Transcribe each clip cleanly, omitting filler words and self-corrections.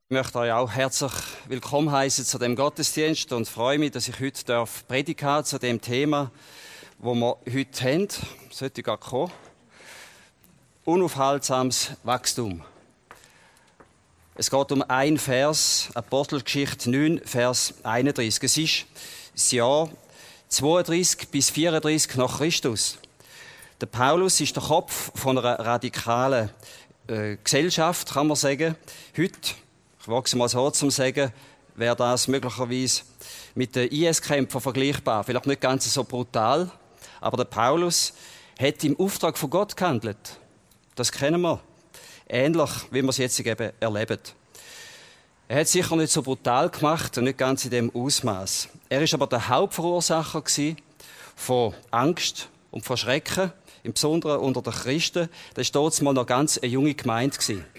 Ich möchte euch auch herzlich willkommen heißen zu dem Gottesdienst und freue mich, dass ich heute predigen darf zu dem Thema, wo wir heute haben. Sollte gar kommen. Unaufhaltsames Wachstum. Es geht um einen Vers, Apostelgeschichte 9, Vers 31. Es ist das Jahr 32 bis 34 nach Christus. Der Paulus ist der Kopf von einer radikalen Gesellschaft, kann man sagen. Heute, ich wage es mal so zu sagen, wäre das möglicherweise mit den IS-Kämpfern vergleichbar. Vielleicht nicht ganz so brutal, aber der Paulus hat im Auftrag von Gott gehandelt. Das kennen wir. Ähnlich, wie wir es jetzt eben erleben. Er hat es sicher nicht so brutal gemacht und nicht ganz in dem Ausmaß. Er ist aber der Hauptverursacher von Angst und von Schrecken, im Besonderen unter den Christen. Das war damals mal noch ganz eine junge Gemeinde.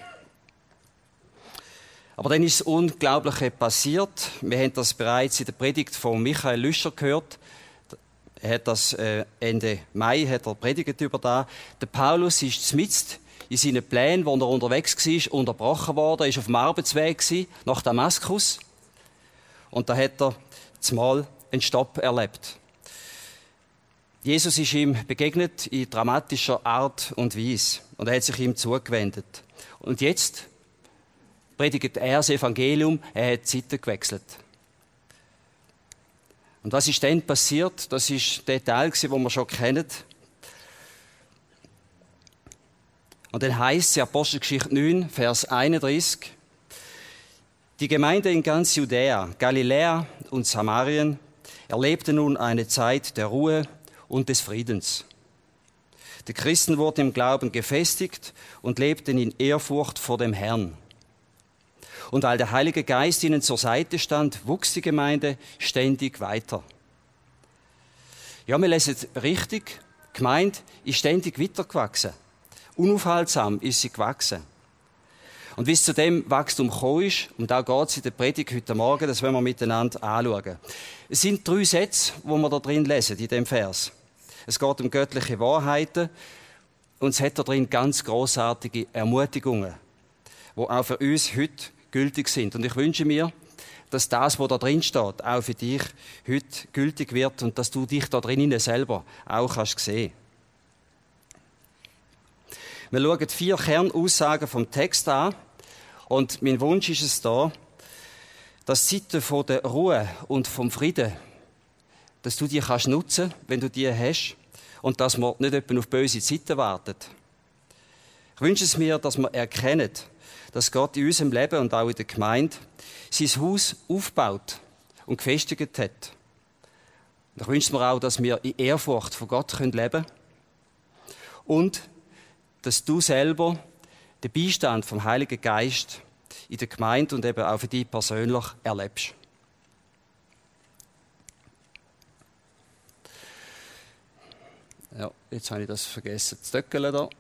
Aber dann ist das Unglaubliche passiert. Wir haben das bereits in der Predigt von Michael Lüscher gehört. Er hat das Ende Mai predigt über das. Der Paulus ist mitten in seinen Plänen, wo er unterwegs war, unterbrochen worden. Er war auf dem Arbeitsweg nach Damaskus. Und da hat er zumal einen Stopp erlebt. Jesus ist ihm begegnet in dramatischer Art und Weise. Und er hat sich ihm zugewendet. Und jetzt predigt er das Evangelium, er hat die Seite gewechselt. Und was ist dann passiert? Das ist der Teil, den wir schon kennen. Und dann heisst es in Apostelgeschichte 9, Vers 31, die Gemeinde in ganz Judäa, Galiläa und Samarien erlebte nun eine Zeit der Ruhe und des Friedens. Die Christen wurden im Glauben gefestigt und lebten in Ehrfurcht vor dem Herrn. Und weil der Heilige Geist ihnen zur Seite stand, wuchs die Gemeinde ständig weiter. Ja, wir lesen richtig, die Gemeinde ist ständig weitergewachsen. Unaufhaltsam ist sie gewachsen. Und wie es zu dem Wachstum gekommen ist, und da geht es in der Predigt heute Morgen, das wollen wir miteinander anschauen. Es sind 3 Sätze, die wir da drin lesen, in dem Vers. Es geht um göttliche Wahrheiten und es hat da drin ganz grossartige Ermutigungen, die auch für uns heute gültig sind. Und ich wünsche mir, dass das, was da drin steht, auch für dich heute gültig wird und dass du dich da drinnen selber auch kannst sehen. Wir schauen 4 Kernaussagen vom Text an und mein Wunsch ist es da, dass die Zeiten von der Ruhe und vom Frieden, dass du die kannst nutzen, wenn du die hast und dass man nicht etwa auf böse Zeiten wartet. Ich wünsche es mir, dass wir erkennen, dass Gott in unserem Leben und auch in der Gemeinde sein Haus aufgebaut und gefestigt hat. Und ich wünsche mir auch, dass wir in Ehrfurcht von Gott leben können und dass du selber den Beistand vom Heiligen Geist in der Gemeinde und eben auch für dich persönlich erlebst. Ja, jetzt habe ich das vergessen zu töckeln da.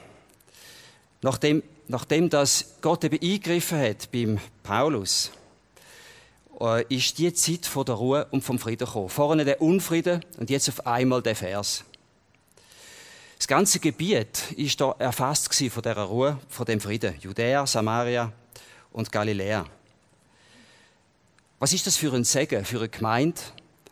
Nachdem dass Gott eben eingegriffen hat beim Paulus, ist die Zeit von der Ruhe und vom Frieden gekommen. Vorne der Unfrieden und jetzt auf einmal der Vers. Das ganze Gebiet ist da erfasst von dieser Ruhe, von dem Frieden. Judäa, Samaria und Galiläa. Was ist das für ein Segen für eine Gemeinde,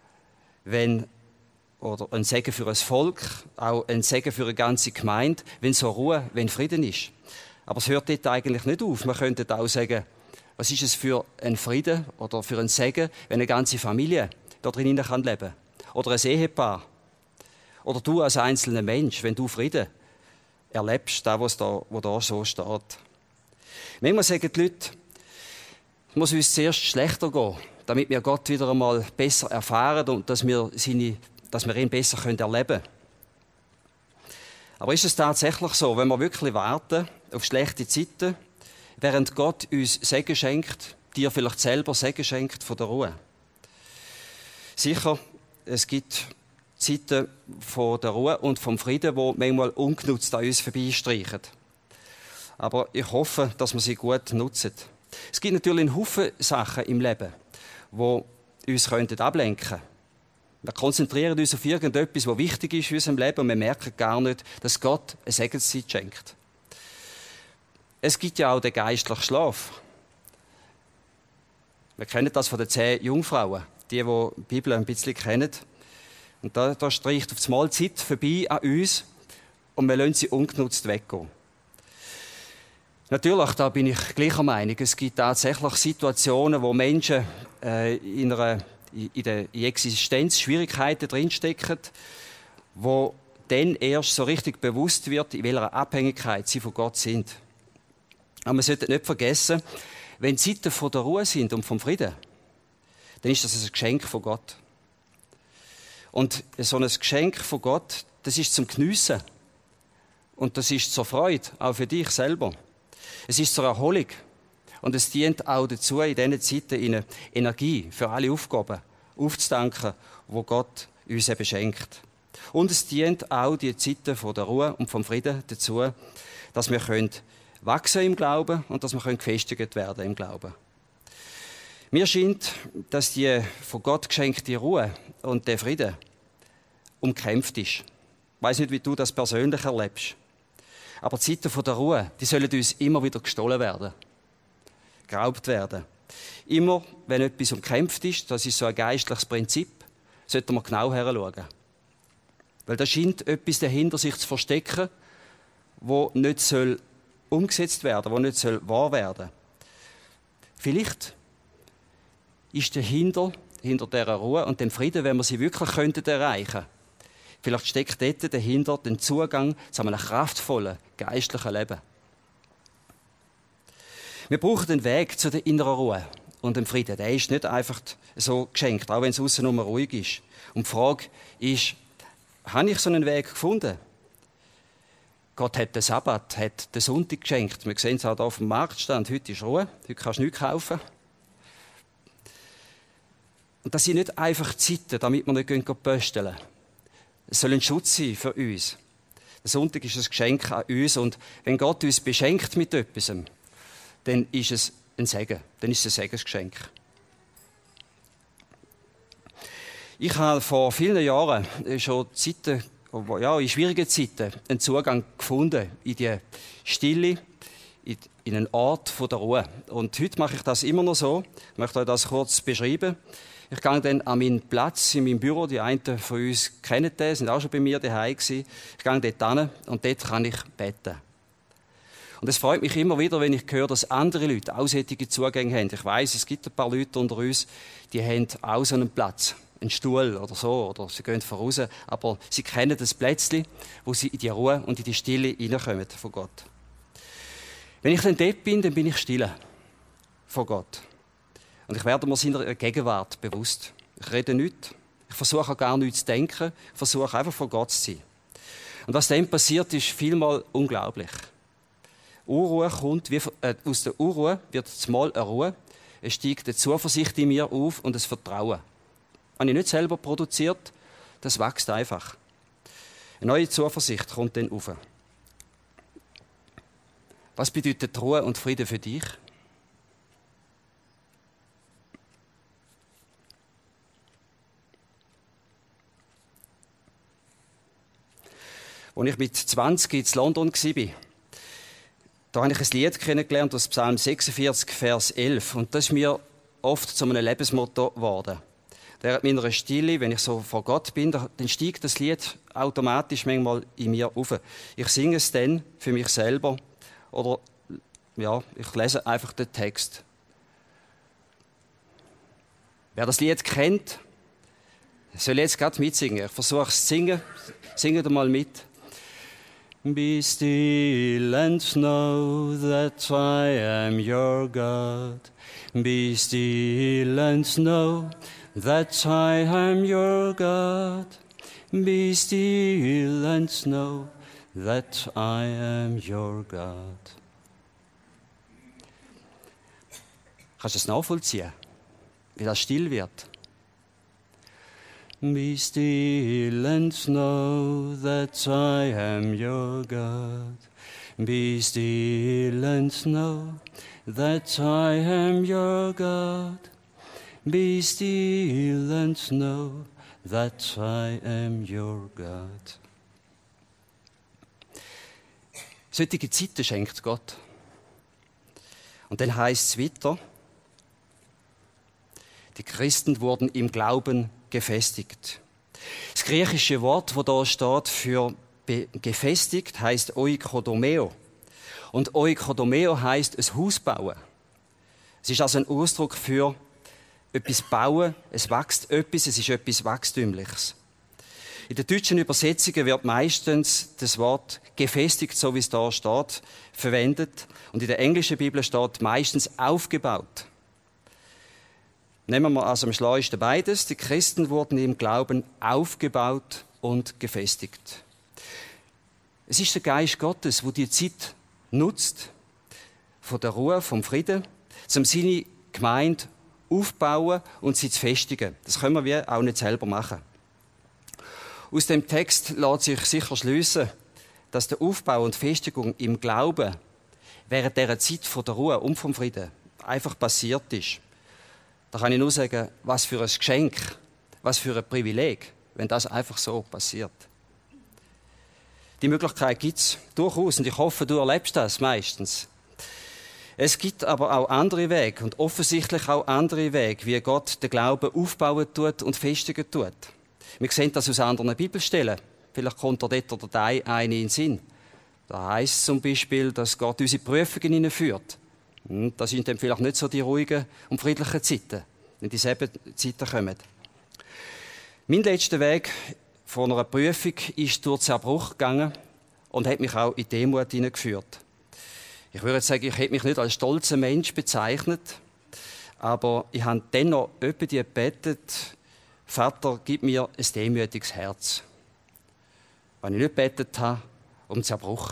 oder ein Segen für ein Volk, auch ein Segen für eine ganze Gemeinde, wenn so Ruhe, wenn Frieden ist? Aber es hört dort eigentlich nicht auf. Man könnte auch sagen, was ist es für ein Frieden oder für ein Segen, wenn eine ganze Familie da drinnen leben kann? Oder ein Ehepaar? Oder du als einzelner Mensch, wenn du Frieden erlebst, was da so steht. Manchmal sagen die Leute, es muss uns zuerst schlechter gehen, damit wir Gott wieder einmal besser erfahren und dass wir ihn besser erleben können. Aber ist es tatsächlich so, wenn wir wirklich warten auf schlechte Zeiten, während Gott uns Segen schenkt, dir vielleicht selber Segen schenkt von der Ruhe? Sicher, es gibt Zeiten von der Ruhe und vom Frieden, die manchmal ungenutzt an uns vorbeistreichen. Aber ich hoffe, dass wir sie gut nutzen. Es gibt natürlich einen Haufen Sachen im Leben, die uns ablenken könnten. Wir konzentrieren uns auf irgendetwas, was wichtig ist in unserem Leben und wir merken gar nicht, dass Gott eine Segenszeit schenkt. Es gibt ja auch den geistlichen Schlaf. Wir kennen das von den 10 Jungfrauen, die die Bibel ein bisschen kennen. Und da streicht auf einmal die Zeit vorbei an uns und wir lassen sie ungenutzt weggehen. Natürlich, da bin ich gleicher Meinung. Es gibt tatsächlich Situationen, wo Menschen in Existenzschwierigkeiten drinstecken, wo dann erst so richtig bewusst wird, in welcher Abhängigkeit sie von Gott sind. Aber man sollte nicht vergessen, wenn Zeiten von der Ruhe sind und vom Frieden, dann ist das ein Geschenk von Gott. Und so ein Geschenk von Gott, das ist zum Geniessen. Und das ist zur Freude, auch für dich selber. Es ist zur Erholung. Und es dient auch dazu, in diesen Zeiten eine Energie für alle Aufgaben aufzudanken, die Gott uns eben schenkt. Und es dient auch die Zeiten von der Ruhe und vom Frieden dazu, dass wir wachsen im Glauben und dass wir gefestigt werden im Glauben. Mir scheint, dass die von Gott geschenkte Ruhe und der Frieden umkämpft ist. Ich weiss nicht, wie du das persönlich erlebst. Aber die Zeiten von der Ruhe, die sollen uns immer wieder gestohlen werden. Geraubt werden. Immer, wenn etwas umkämpft ist, das ist so ein geistliches Prinzip, sollten wir genau heranschauen. Weil da scheint etwas dahinter sich zu verstecken, wo nicht umgesetzt werden soll, wo nicht wahr werden soll. Vielleicht ist hinter dieser Ruhe und dem Frieden, wenn wir sie wirklich erreichen könnten. Vielleicht steckt dort dahinter den Zugang zu einem kraftvollen, geistlichen Leben. Wir brauchen den Weg zu der inneren Ruhe und dem Frieden. Der ist nicht einfach so geschenkt, auch wenn es aussen nur ruhig ist. Und die Frage ist, habe ich so einen Weg gefunden? Gott hat den Sabbat, hat den Sonntag geschenkt. Wir sehen es auch hier auf dem Marktstand. Heute ist Ruhe, heute kannst du nichts kaufen. Und das sind nicht einfach Zeiten, damit wir nicht pösteln. Es soll ein Schutz sein für uns. Der Sonntag ist ein Geschenk an uns und wenn Gott uns beschenkt mit etwas, dann ist es ein Segen, dann ist es ein Segensgeschenk. Ich habe vor vielen Jahren schon Zeiten, in schwierigen Zeiten einen Zugang gefunden in die Stille, in einen Ort der Ruhe. Und heute mache ich das immer noch so. Ich möchte euch das kurz beschreiben. Ich gehe dann an meinen Platz in meinem Büro. Die einen von uns kennen den, sind auch schon bei mir daheim gewesen. Ich gehe dort hin und dort kann ich beten. Und es freut mich immer wieder, wenn ich höre, dass andere Leute auch solche Zugänge haben. Ich weiss, es gibt ein paar Leute unter uns, die haben auch so einen Platz. Einen Stuhl oder so, oder sie gehen voraus, aber sie kennen das Plätzchen, wo sie in die Ruhe und in die Stille hineinkommen von Gott. Wenn ich dann dort bin, dann bin ich stille von Gott. Und ich werde mir seiner Gegenwart bewusst. Ich rede nicht, ich versuche auch gar nichts zu denken, ich versuche einfach vor Gott zu sein. Und was dann passiert, ist vielmal unglaublich. Unruhe kommt, aus der Unruhe wird zumal eine Ruhe, es steigt eine Zuversicht in mir auf und ein Vertrauen. Habe ich nicht selber produziert, das wächst einfach. Eine neue Zuversicht kommt dann auf. Was bedeutet Ruhe und Frieden für dich? Als ich mit 20 in London war, da habe ich ein Lied kennengelernt aus Psalm 46, Vers 11. Und das ist mir oft zu einem Lebensmotto geworden. Während meiner Stille, wenn ich so vor Gott bin, dann steigt das Lied automatisch manchmal in mir auf. Ich singe es dann für mich selber oder ich lese einfach den Text. Wer das Lied kennt, soll jetzt gerade mitsingen. Ich versuche es zu singen. Singt mal mit. Be still and know that I am your God. Be still and know that I am your God. Be still and know that I am your God. Kannst du es nachvollziehen, wie das still wird? Be still and know that I am your God. Be still and know that I am your God. Be still and know that I am your God. Solche Zeiten schenkt Gott. Und dann heisst es weiter, Die Christen wurden im Glauben gefestigt. Das griechische Wort, das da steht für gefestigt, heißt oikodomeo. Und oikodomeo heißt ein Haus bauen. Es ist also ein Ausdruck für etwas bauen, es wächst etwas, es ist etwas Wachstümliches. In den deutschen Übersetzungen wird meistens das Wort gefestigt, so wie es da steht, verwendet. Und in der englischen Bibel steht meistens aufgebaut. Nehmen wir also am schlauesten beides. Die Christen wurden im Glauben aufgebaut und gefestigt. Es ist der Geist Gottes, der die Zeit nutzt, von der Ruhe, vom Frieden, um seine Gemeinde aufbauen und sie zu festigen. Das können wir auch nicht selber machen. Aus dem Text lässt sich sicher schliessen, dass der Aufbau und Festigung im Glauben während dieser Zeit von der Ruhe und vom Frieden einfach passiert ist. Da kann ich nur sagen, was für ein Geschenk, was für ein Privileg, wenn das einfach so passiert. Die Möglichkeit gibt es durchaus und ich hoffe, du erlebst das meistens. Es gibt aber auch andere Wege und offensichtlich auch andere Wege, wie Gott den Glauben aufbauen tut und festigen tut. Wir sehen das aus anderen Bibelstellen. Vielleicht kommt da dort oder da eine in den Sinn. Da heisst es zum Beispiel, dass Gott unsere Prüfungen hineinführt. Das sind dann vielleicht nicht so die ruhigen und friedlichen Zeiten, wenn dieselben Zeiten kommen. Mein letzter Weg von einer Prüfung ist durch Zerbruch gegangen und hat mich auch in Demut hineingeführt. Ich würde sagen, ich hätte mich nicht als stolzer Mensch bezeichnet, aber ich habe dennoch öppe die gebetet, Vater, gib mir ein demütiges Herz. Wenn ich nicht gebetet habe, um Zerbruch.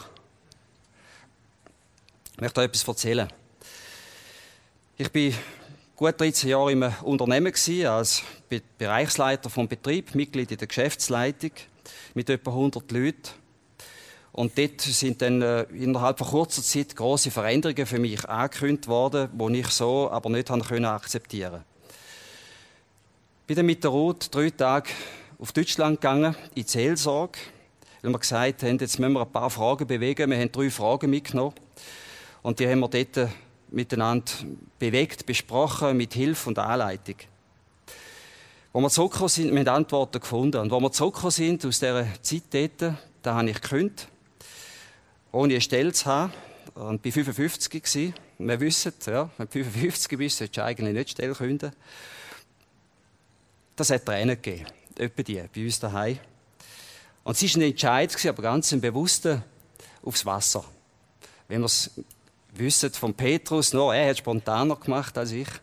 Ich möchte euch etwas erzählen. Ich war gut 13 Jahre im Unternehmen als Bereichsleiter vom Betrieb, Mitglied in der Geschäftsleitung mit etwa 100 Leuten. Und dort sind dann innerhalb von kurzer Zeit grosse Veränderungen für mich angekündigt worden, die ich so aber nicht akzeptieren konnte. Ich bin dann mit der Ruth 3 Tage auf Deutschland gegangen, in die Seelsorge, weil wir gesagt haben, jetzt müssen wir ein paar Fragen bewegen. Wir haben 3 Fragen mitgenommen und die haben wir dort miteinander bewegt, besprochen, mit Hilfe und Anleitung. Als wir zurückgekommen sind, wir haben Antworten gefunden. Und als wir zurückgekommen sind aus dieser Zeit dort, da habe ich gekündigt, ohne eine Stelle zu haben. Und bei 55 gewesen. Wir wissen, ja, wenn du 55 bist, solltest du eigentlich nicht Stelle kündigen. Das hat Tränen gegeben, etwa die, bei uns daheim. Und es war ein Entscheid, aber ganz ein bewusster aufs Wasser. Wenn wir es wissen von Petrus, nur er hat es spontaner gemacht als ich.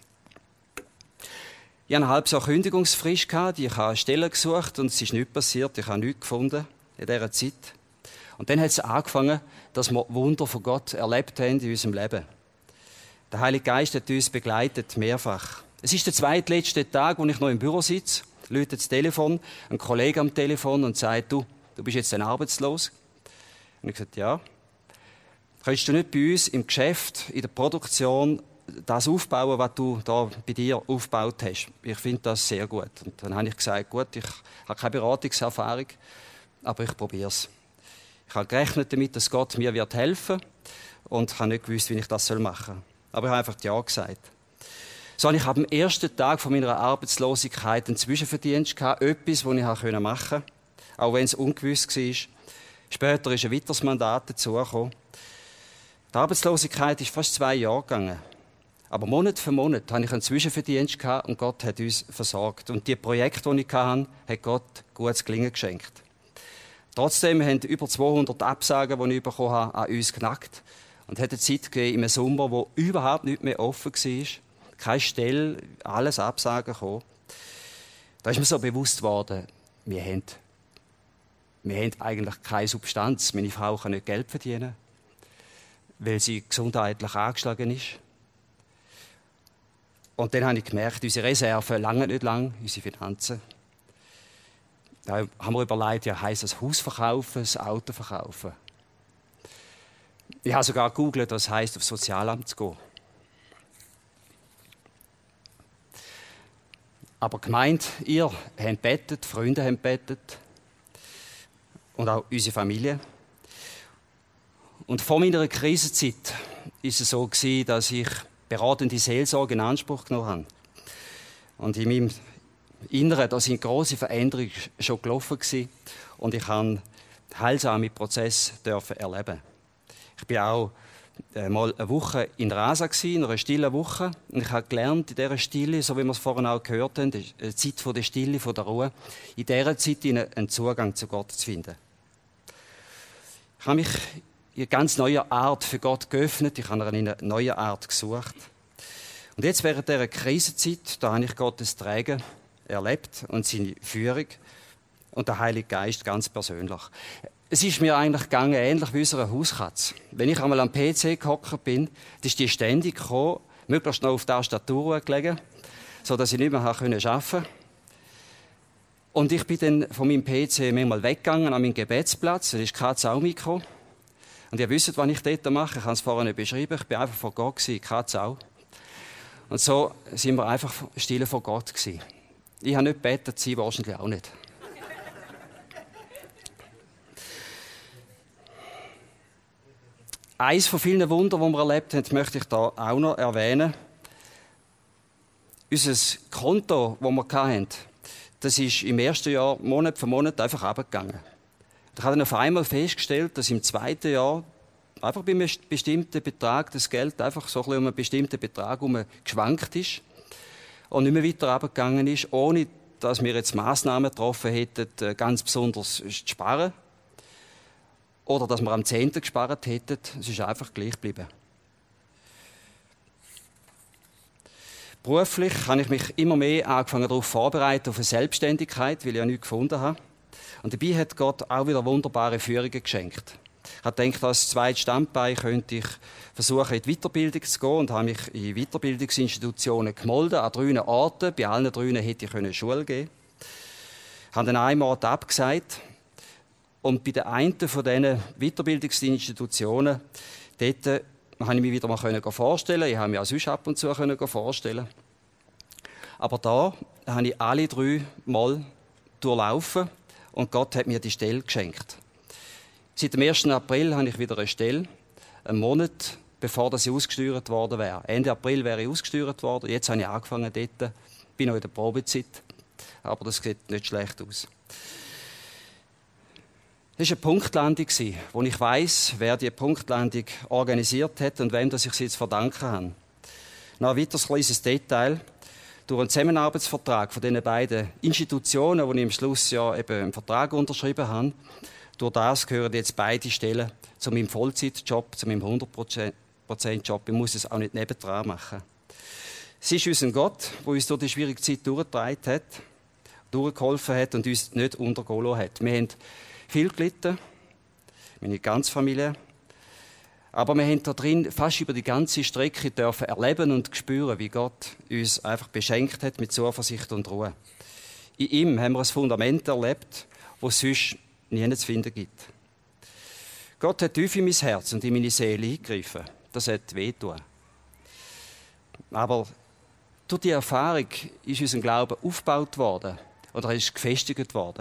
Ich hatte ein halbes Jahr Kündigungsfrist, ich habe eine Stelle gesucht und es ist nichts passiert, ich habe nichts gefunden in dieser Zeit. Und dann hat es angefangen, dass wir Wunder von Gott erlebt haben in unserem Leben. Der Heilige Geist hat uns begleitet, mehrfach. Es ist der zweitletzte Tag, wo ich noch im Büro sitze, läutet das Telefon, ein Kollege am Telefon und sagt, du bist jetzt dann arbeitslos. Und ich habe gesagt, ja. Könntest du nicht bei uns im Geschäft, in der Produktion, das aufbauen, was du da bei dir aufgebaut hast? Ich finde das sehr gut. Und dann habe ich gesagt, gut, ich habe keine Beratungserfahrung, aber ich probiere es. Ich habe gerechnet damit, dass Gott mir helfen wird und ich habe nicht gewusst, wie ich das machen soll. Aber ich habe einfach Ja gesagt. So, ich habe am ersten Tag von meiner Arbeitslosigkeit einen Zwischenverdienst gehabt, etwas, das ich machen konnte, auch wenn es ungewiss war. Später ist ein weiteres Mandat dazugekommen. Die Arbeitslosigkeit ist fast 2 Jahre gegangen. Aber Monat für Monat hatte ich einen Zwischenverdienst gehabt und Gott hat uns versorgt. Und die Projekte, die ich hatte, hat Gott gutes Gelingen geschenkt. Trotzdem haben über 200 Absagen, die ich bekommen habe, an uns genackt. Und es hat eine Zeit gegeben im Sommer, wo überhaupt nichts mehr offen war. Keine Stelle, alles Absagen gekommen. Da ist mir so bewusst geworden, wir haben eigentlich keine Substanz. Meine Frau kann nicht Geld verdienen, weil sie gesundheitlich angeschlagen ist. Und dann habe ich gemerkt, unsere Reserven langen nicht lang, unsere Finanzen. Da haben wir überlegt, ja, heisst das Haus verkaufen, das Auto verkaufen. Ich habe sogar gegoogelt, was heisst, aufs Sozialamt zu gehen. Aber gemeint, ihr habt gebetet, Freunde haben gebetet und auch unsere Familie. Und vor meiner Krisenzeit war es so, dass ich beratende Seelsorge in Anspruch genommen habe. Und in meinem Inneren, da sind grosse Veränderungen schon gelaufen gewesen. Und ich habe heilsame Prozesse erleben. Ich bin auch mal eine Woche in Rasa gewesen, in einer stillen Woche. Und ich habe gelernt, in dieser Stille, so wie wir es vorhin auch gehört haben, die Zeit der Stille, der Ruhe, in dieser Zeit einen Zugang zu Gott zu finden. Ich habe mich in eine ganz neue Art für Gott geöffnet. Ich habe eine neue Art gesucht. Und jetzt während dieser Krisenzeit, da habe ich Gottes Tragen erlebt und seine Führung und der Heilige Geist ganz persönlich. Es ist mir eigentlich gegangen, ähnlich wie unserer Hauskatze. Wenn ich einmal am PC gehockt bin, ist die ständig gekommen, möglichst noch auf die Tastatur gelegen, sodass ich nicht mehr arbeiten konnte. Und ich bin dann von meinem PC manchmal weggegangen an meinen Gebetsplatz, da ist die Katze auch mitgekommen. Und ihr wisst, was ich dort mache, ich habe es vorhin nicht beschrieben, ich bin einfach vor Gott gewesen, die Katze auch. Und so sind wir einfach still vor Gott gewesen. Ich habe nicht gebetet, sie wahrscheinlich auch nicht. Eines von vielen Wundern, die wir erlebt haben, möchte ich da auch noch erwähnen. Unser Konto, das wir hatten, das ist im ersten Jahr Monat für Monat einfach runtergegangen. Ich habe dann auf einmal festgestellt, dass im zweiten Jahr einfach bei einem bestimmten Betrag das Geld einfach so ein bisschen um einen bestimmten Betrag geschwankt ist und nicht mehr weiter runtergegangen ist, ohne dass wir jetzt Massnahmen getroffen hätten, ganz besonders zu sparen. Oder dass wir am 10. gespart hätten. Es ist einfach gleich geblieben. Beruflich habe ich mich immer mehr angefangen darauf vorbereitet, auf eine Selbstständigkeit, weil ich ja nichts gefunden habe. Und dabei hat Gott auch wieder wunderbare Führungen geschenkt. Ich habe gedacht, als zweites Standbein könnte ich versuchen, in die Weiterbildung zu gehen und habe mich in Weiterbildungsinstitutionen gemeldet, an 3 Orten. Bei allen 3 hätte ich eine Schule geben können. Ich habe dann einen Ort abgesagt. Und bei der einen von diesen Weiterbildungsinstitutionen, dort konnte ich mich wieder mal vorstellen. Ich habe mich auch sonst ab und zu vorstellen. Aber da habe ich alle 3 Mal durchlaufen und Gott hat mir die Stelle geschenkt. Seit dem 1. April habe ich wieder eine Stelle, einen Monat bevor sie ausgesteuert worden wäre. Ende April wäre ich ausgesteuert worden. Jetzt habe ich angefangen dort, bin noch in der Probezeit, aber das sieht nicht schlecht aus. Das war eine Punktlandung, wo ich weiss, wer diese Punktlandung organisiert hat und wem ich sie jetzt verdanken habe. Noch ein weiteres kleines Detail. Durch einen Zusammenarbeitsvertrag von diesen beiden Institutionen, wo ich am Schluss ja eben einen Vertrag unterschrieben habe, durch das gehören jetzt beide Stellen zu meinem Vollzeitjob, zu meinem 100%-Job. Ich muss es auch nicht nebendran machen. Es ist unser Gott, der uns durch die schwierige Zeit durchgetragen hat, durchgeholfen hat und uns nicht untergehen lassen hat. Wir haben viel gelitten, meine ganze Familie. Aber wir haben da drin fast über die ganze Strecke dürfen erleben und spüren, wie Gott uns einfach beschenkt hat mit Zuversicht und Ruhe. In ihm haben wir ein Fundament erlebt, das es sonst nie zu finden gibt. Gott hat tief in mein Herz und in meine Seele eingegriffen. Das hat wehgetan. Aber durch die Erfahrung ist unser Glaube aufgebaut worden oder ist gefestigt worden.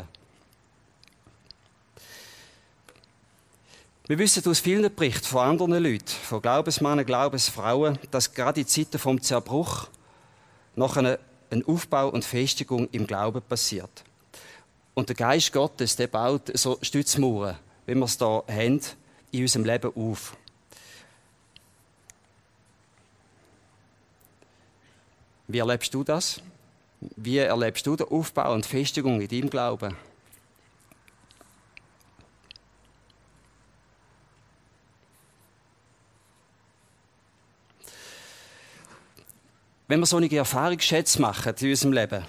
Wir wissen aus vielen Berichten von anderen Leuten, von Glaubensmännern, Glaubensfrauen, dass gerade in Zeiten vom Zerbruch noch ein Aufbau und Festigung im Glauben passiert. Und der Geist Gottes, der baut so Stützmauern, wie wir es hier haben, in unserem Leben auf. Wie erlebst du das? Wie erlebst du den Aufbau und Festigung in deinem Glauben? Wenn wir solche Erfahrungsschätze machen in unserem Leben,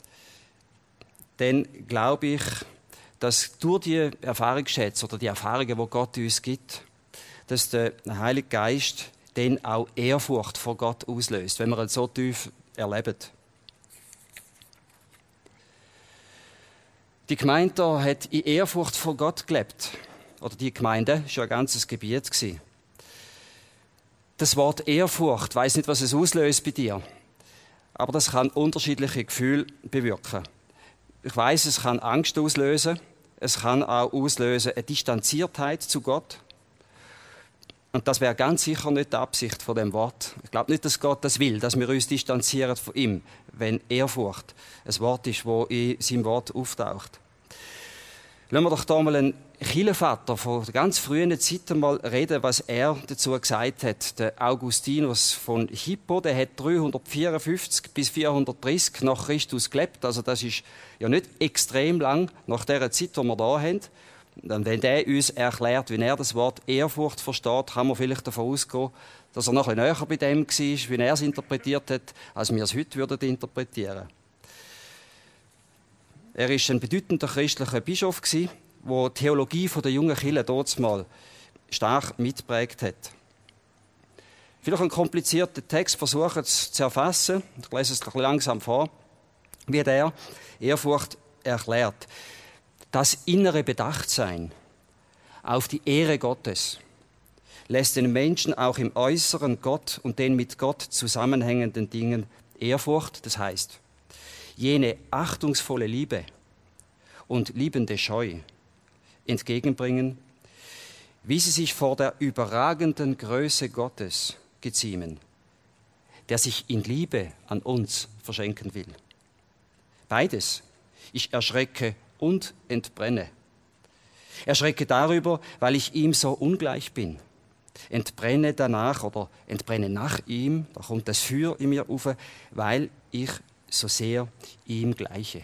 dann glaube ich, dass durch die Erfahrungsschätze oder die Erfahrungen, die Gott uns gibt, dass der Heilige Geist dann auch Ehrfurcht vor Gott auslöst, wenn wir ihn so tief erleben. Die Gemeinde hat in Ehrfurcht vor Gott gelebt. Oder die Gemeinde, das war ja ein ganzes Gebiet. Das Wort Ehrfurcht, ich weiss nicht, was es auslöst bei dir, aber das kann unterschiedliche Gefühle bewirken. Ich weiss, es kann Angst auslösen, es kann auch auslösen eine Distanziertheit zu Gott. Und das wäre ganz sicher nicht die Absicht von dem Wort. Ich glaube nicht, dass Gott das will, dass wir uns distanzieren von ihm, wenn Ehrfurcht ein Wort ist, das in seinem Wort auftaucht. Lassen wir doch da mal einen Kirchenvater von der ganz frühen Zeit mal reden, was er dazu gesagt hat. Der Augustinus von Hippo, der hat 354 bis 430 nach Christus gelebt. Also das ist ja nicht extrem lang nach der Zeit, die wir da haben. Und wenn der uns erklärt, wie er das Wort Ehrfurcht versteht, kann man vielleicht davon ausgehen, dass er noch ein bisschen näher bei dem war, wie er es interpretiert hat, als wir es heute interpretieren würden. Er war ein bedeutender christlicher Bischof, der die Theologie der jungen Kirche damals stark mitgeprägt hat. Vielleicht einen komplizierten Text versuchen zu erfassen. Ich lese es ein bisschen langsam vor, wie der Ehrfurcht erklärt. Das innere Bedachtsein auf die Ehre Gottes lässt den Menschen auch im Äußeren Gott und den mit Gott zusammenhängenden Dingen Ehrfurcht, das heißt, jene achtungsvolle Liebe und liebende Scheu entgegenbringen, wie sie sich vor der überragenden Größe Gottes geziemen, der sich in Liebe an uns verschenken will. Beides, ich erschrecke und entbrenne. Erschrecke darüber, weil ich ihm so ungleich bin. Entbrenne danach oder entbrenne nach ihm, da kommt das Feuer in mir auf, weil ich so sehr ihm gleiche.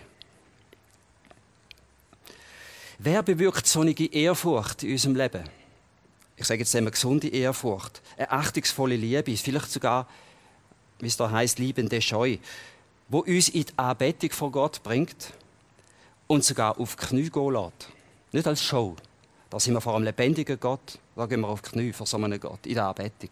Wer bewirkt solche Ehrfurcht in unserem Leben? Ich sage jetzt einmal gesunde Ehrfurcht, eine achtungsvolle Liebe, vielleicht sogar, wie es da heisst, liebende Scheu, wo uns in die Anbetung vor Gott bringt und sogar auf die Knie gehen lässt. Nicht als Show. Da sind wir vor einem lebendigen Gott, da gehen wir auf die Knie vor so einem Gott, in der Anbetung.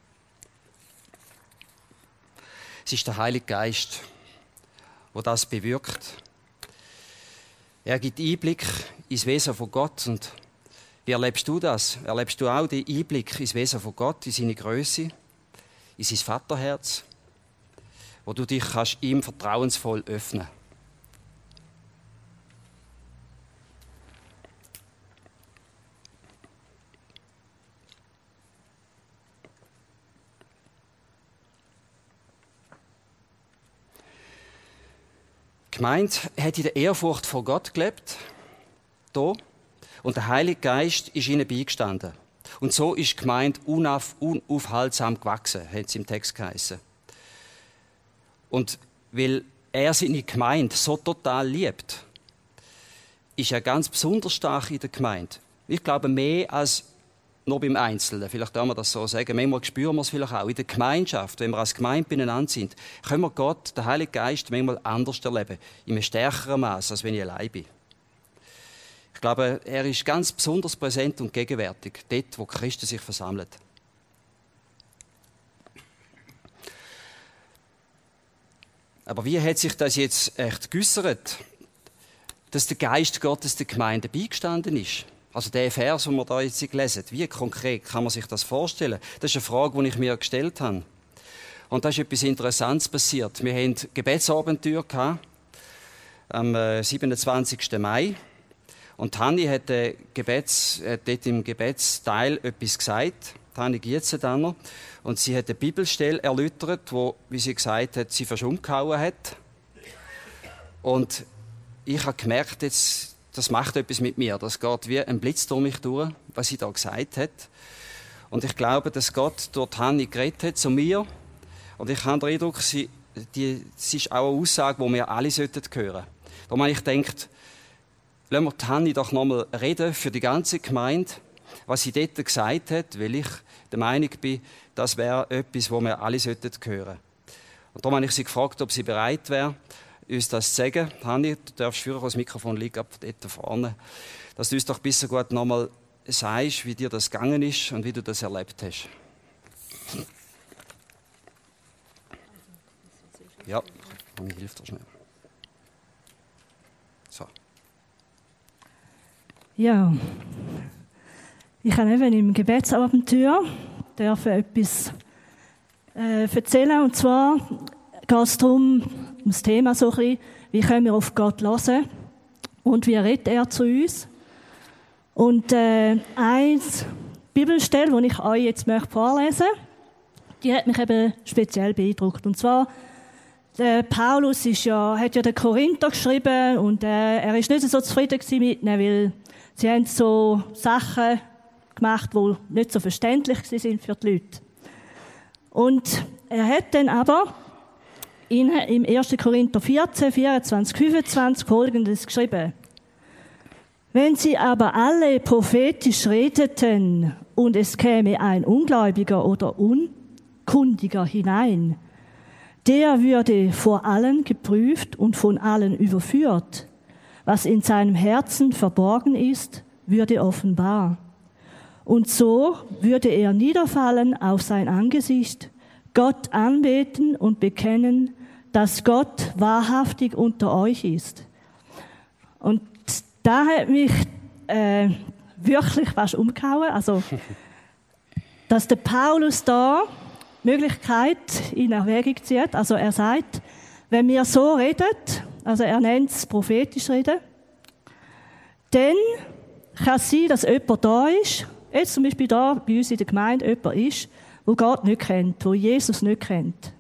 Es ist der Heilige Geist, der das bewirkt. Er gibt Einblick ins Wesen von Gott. Und wie erlebst du das? Erlebst du auch den Einblick ins Wesen von Gott, in seine Größe, in sein Vaterherz, wo du dich kannst ihm vertrauensvoll öffnen kannst? Die Gemeinde hat in der Ehrfurcht vor Gott gelebt, hier, und der Heilige Geist ist ihnen beigestanden. Und so ist die Gemeinde unaufhaltsam gewachsen, hat es im Text geheißen. Und weil er seine Gemeinde so total liebt, ist er ganz besonders stark in der Gemeinde. Ich glaube, mehr als nur beim Einzelnen, vielleicht darf man das so sagen, manchmal spüren wir es vielleicht auch. In der Gemeinschaft, wenn wir als Gemeinde beieinander sind, können wir Gott, den Heiligen Geist, manchmal anders erleben, in einem stärkeren Maß, als wenn ich allein bin. Ich glaube, er ist ganz besonders präsent und gegenwärtig, dort, wo Christen sich versammeln. Aber wie hat sich das jetzt echt geäussert, dass der Geist Gottes der Gemeinde beigestanden ist? Also der Vers, den wir da jetzt gelesen haben, wie konkret kann man sich das vorstellen? Das ist eine Frage, die ich mir gestellt habe. Und da ist etwas Interessantes passiert. Wir hatten Gebetsabenteuer am 27. Mai. Und Hanni hat dort im Gebetsteil etwas gesagt, Hanni Gietzendanner. Und sie hat eine Bibelstelle erläutert, wo, wie sie gesagt hat, sie fast umgehauen hat. Und ich habe gemerkt, jetzt, das macht etwas mit mir. Das geht wie ein Blitz durch mich durch, was sie da gesagt hat. Und ich glaube, dass Gott dort Hanni geredet hat zu mir. Und ich habe den Eindruck, es ist auch eine Aussage, die wir alle hören sollten. Darum habe ich gedacht, lassen wir die Hanni doch nochmal reden für die ganze Gemeinde, was sie dort gesagt hat, weil ich der Meinung bin, das wäre etwas, was wir alle hören sollten. Und darum habe ich sie gefragt, ob sie bereit wäre, uns das zu sagen. Hanni, du darfst führen, das Mikrofon liegt ab dort vorne. Dass du uns doch besser gut nochmal sagst, wie dir das gegangen ist und wie du das erlebt hast. Ja, Hanni hilft dir schnell. So. Ja, ich habe eben im Gebetsabenteuer etwas erzählen. Und zwar geht es darum, das Thema so ein bisschen, wie können wir auf Gott hören und wie redet er zu uns. Und eins Bibelstelle, die ich euch jetzt vorlesen möchte, die hat mich eben speziell beeindruckt. Und zwar, der Paulus hat ja den Korinther geschrieben und er ist nicht so zufrieden mit ihnen, weil sie haben so Sachen gemacht, die nicht so verständlich sind für die Leute. Und er hat dann aber ihnen im 1. Korinther 14, 24, 25 Folgendes geschrieben. Wenn sie aber alle prophetisch redeten und es käme ein Ungläubiger oder Unkundiger hinein, der würde vor allen geprüft und von allen überführt. Was in seinem Herzen verborgen ist, würde offenbar. Und so würde er niederfallen auf sein Angesicht, Gott anbeten und bekennen, dass Gott wahrhaftig unter euch ist. Und da hat mich wirklich fast umgehauen. Also, dass der Paulus da Möglichkeit in Erwägung zieht. Also er sagt, wenn wir so reden, also er nennt es prophetisch reden, dann kann es sein, dass jemand da ist, jetzt zum Beispiel da bei uns in der Gemeinde jemand ist, wo Gott nicht kennt, wo Jesus nicht kennt.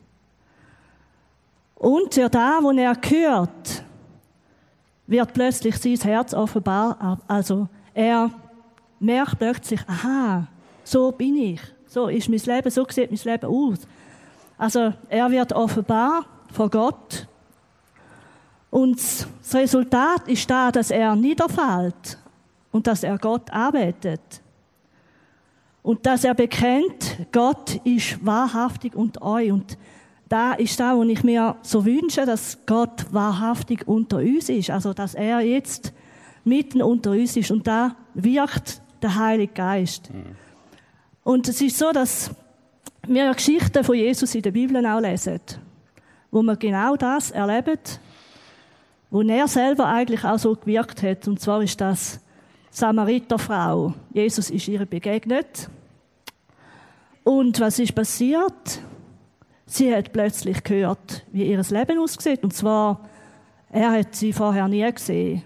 Und durch das, was er hört, wird plötzlich sein Herz offenbar. Also er merkt plötzlich, aha, so bin ich, so ist mein Leben, so sieht mein Leben aus. Also er wird offenbar vor Gott. Und das Resultat ist da, dass er niederfällt und dass er Gott arbeitet. Und dass er bekennt, Gott ist wahrhaftig unter euch. Und da ist da, wo ich mir so wünsche, dass Gott wahrhaftig unter uns ist. Also, dass er jetzt mitten unter uns ist. Und da wirkt der Heilige Geist. Und es ist so, dass wir Geschichten von Jesus in der Bibel auch lesen, wo wir genau das erleben, wo er selber eigentlich auch so gewirkt hat. Und zwar ist das Samariterfrau. Jesus ist ihr begegnet. Und was ist passiert? Sie hat plötzlich gehört, wie ihr Leben aussieht. Und zwar, er hat sie vorher nie gesehen.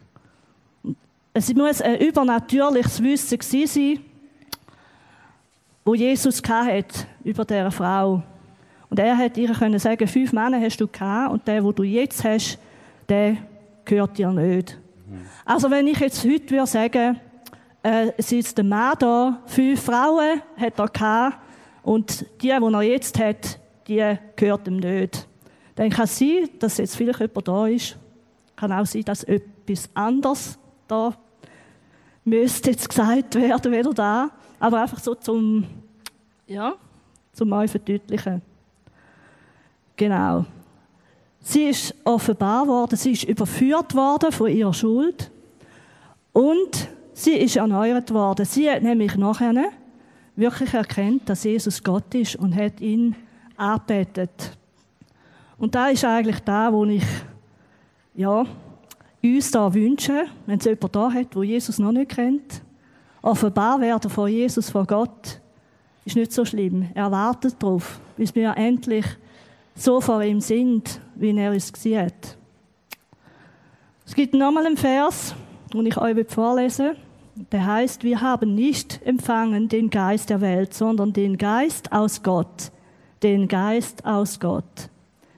Es muss ein übernatürliches Wissen gewesen sein, wo Jesus hatte über diese Frau. Und er hat ihr können sagen, 5 Männer hast du gehabt und der, den du jetzt hast, der gehört dir nicht. Also wenn ich jetzt heute würde sagen, es ist der Mann da, 5 Frauen hat er gehabt und die er jetzt hat, die gehört ihm nicht. Dann kann es sein, dass jetzt vielleicht jemand da ist. Kann auch sein, dass etwas anderes da müsste jetzt gesagt werden, wieder da. Aber einfach so zum euch verdeutlichen. Genau. Sie ist offenbar worden, sie ist überführt worden von ihrer Schuld und sie ist erneuert worden. Sie hat nämlich nachher wirklich erkannt, dass Jesus Gott ist und hat ihn angebetet. Und da ist eigentlich da, wo ich uns da wünsche, wenn es jemand da hat, wo Jesus noch nicht kennt, offenbar werden vor Jesus, vor Gott, ist nicht so schlimm. Er wartet darauf, bis wir endlich so vor ihm sind, wie er uns sieht. Es gibt nochmal einen Vers, den ich euch vorlesen will. Der heißt, wir haben nicht empfangen den Geist der Welt, sondern den Geist aus Gott. Den Geist aus Gott.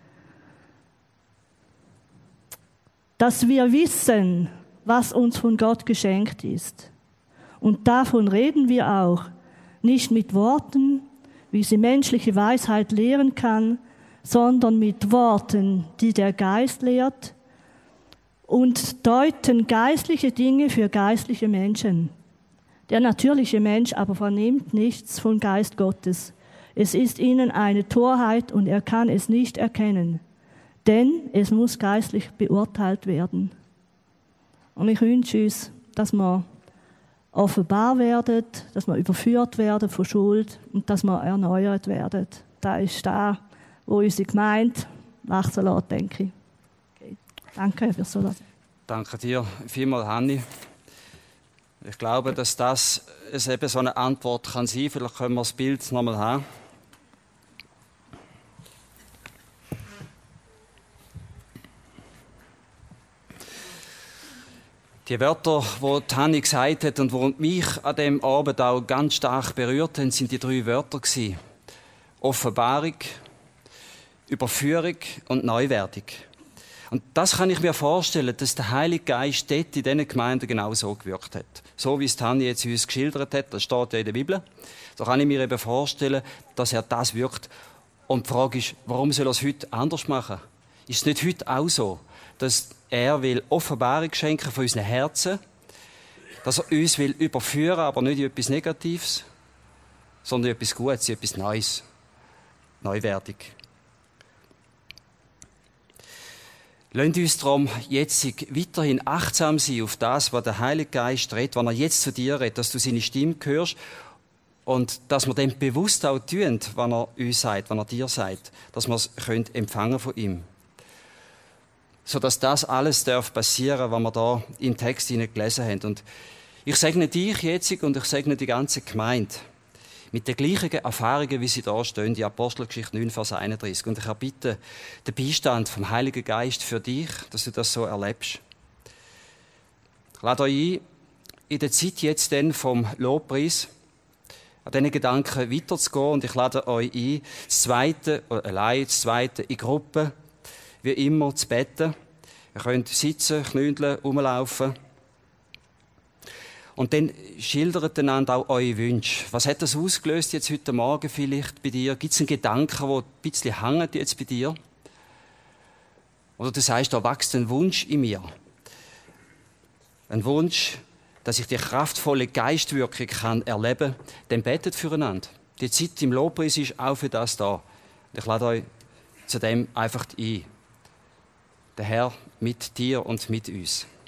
Dass wir wissen, was uns von Gott geschenkt ist. Und davon reden wir auch, nicht mit Worten, wie sie menschliche Weisheit lehren kann, sondern mit Worten, die der Geist lehrt, und deuten geistliche Dinge für geistliche Menschen. Der natürliche Mensch aber vernimmt nichts vom Geist Gottes. Es ist ihnen eine Torheit und er kann es nicht erkennen, denn es muss geistlich beurteilt werden. Und ich wünsche uns, dass wir offenbar werden, dass wir überführt werden von Schuld und dass wir erneuert werden. Das ist da, wo unsere Gemeinde wachsen lässt, denke ich. Okay. Danke fürs Zuhören. Danke dir vielmals, Hanni. Ich glaube, dass das eben so eine Antwort kann sein. Vielleicht können wir das Bild nochmal haben. Die Wörter, die Tanni gesagt hat und die mich an dem Abend auch ganz stark berührt haben, sind die 3 Wörter gewesen. Offenbarung, Überführung und Neuwerdung. Und das kann ich mir vorstellen, dass der Heilige Geist dort in diesen Gemeinden genau so gewirkt hat. So wie es Tanni jetzt uns geschildert hat, das steht ja in der Bibel. So kann ich mir eben vorstellen, dass er das wirkt. Und die Frage ist, warum soll er es heute anders machen? Ist es nicht heute auch so, dass er will Offenbarung schenken von unseren Herzen, dass er uns will überführen, aber nicht in etwas Negatives, sondern in etwas Gutes, in etwas Neues, Neuwerdung. Lasst uns darum jetzt weiterhin achtsam sein auf das, was der Heilige Geist redet, wenn er jetzt zu dir redet, dass du seine Stimme hörst und dass wir dem bewusst auch tun, wenn er uns sagt, wenn er dir sagt, dass wir es empfangen von ihm. Sodass das alles passieren darf, was wir da im Text gelesen haben. Und ich segne dich jetzt und ich segne die ganze Gemeinde mit den gleichen Erfahrungen, wie sie da stehen, die Apostelgeschichte 9, Vers 31. Und ich erbitte den Beistand vom Heiligen Geist für dich, dass du das so erlebst. Ich lade euch ein, in der Zeit jetzt dann vom Lobpreis an diesen Gedanken weiterzugehen und ich lade euch ein, das Zweite, in Gruppen, wie immer, zu beten. Ihr könnt sitzen, knündeln, rumlaufen. Und dann schildert einander auch eure Wünsche. Was hat das ausgelöst jetzt heute Morgen vielleicht bei dir? Gibt es einen Gedanken, der ein bisschen hängt jetzt bei dir? Oder du sagst, da wächst ein Wunsch in mir. Ein Wunsch, dass ich die kraftvolle Geistwirkung erleben kann. Dann betet füreinander. Die Zeit im Lobpreis ist auch für das da. Ich lade euch zu dem einfach ein. Der Herr mit dir und mit uns.